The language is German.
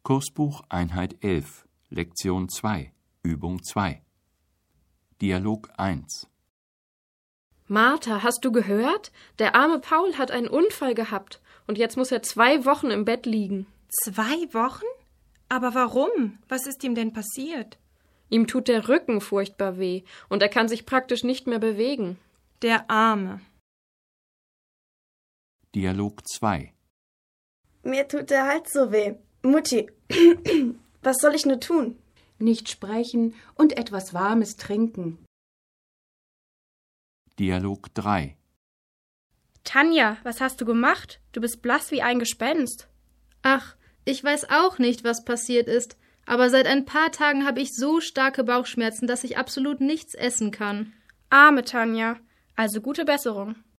Kursbuch Einheit 11, Lektion 2, Übung 2. Dialog 1. Martha, hast du gehört? Der arme Paul hat einen Unfall gehabt und jetzt muss er 2 Wochen im Bett liegen. 2 Wochen? Aber warum? Was ist ihm denn passiert? Ihm tut der Rücken furchtbar weh und er kann sich praktisch nicht mehr bewegen. Der Arme. Dialog 2. Mir tut der Hals so weh. Mutti, was soll ich nur tun? Nicht sprechen und etwas Warmes trinken. Dialog 3. Tanja, was hast du gemacht? Du bist blass wie ein Gespenst. Ach, ich weiß auch nicht, was passiert ist, aber seit ein paar Tagen habe ich so starke Bauchschmerzen, dass ich absolut nichts essen kann. Arme Tanja, also gute Besserung.